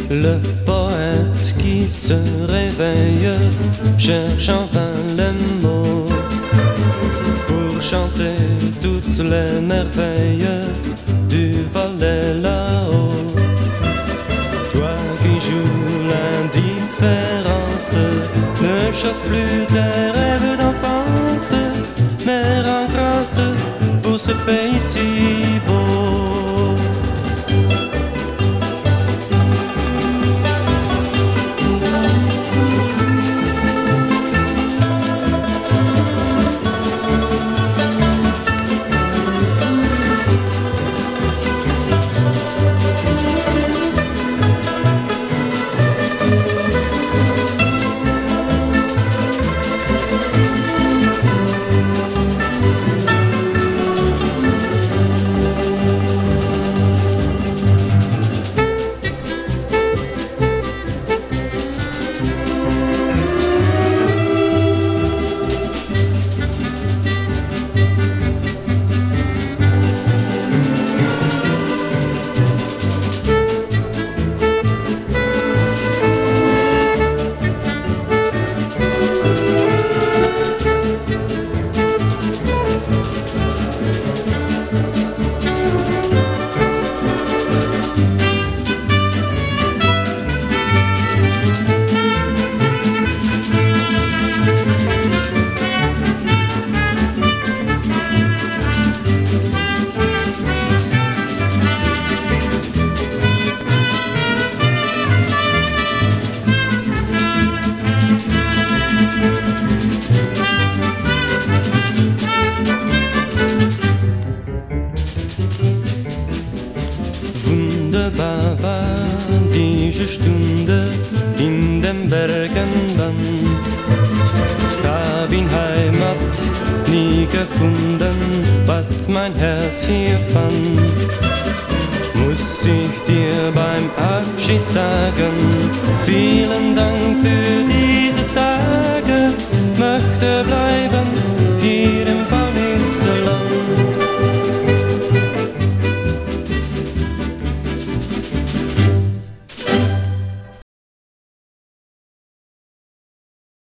Le poète qui se réveille cherche en vain les mots pour chanter toutes les merveilles du volet là-haut. Toi qui joues l'indifférence, ne chasse plus tes rêves d'enfance, mais rends grâce pour ce pays si beau. Wunderbar diese Stunde in dem Bergenland. Da bin Heimat nie gefunden, was mein Herz hier fand. Muss ich dir beim Abschied sagen, vielen Dank für diese Tage, möchte bleiben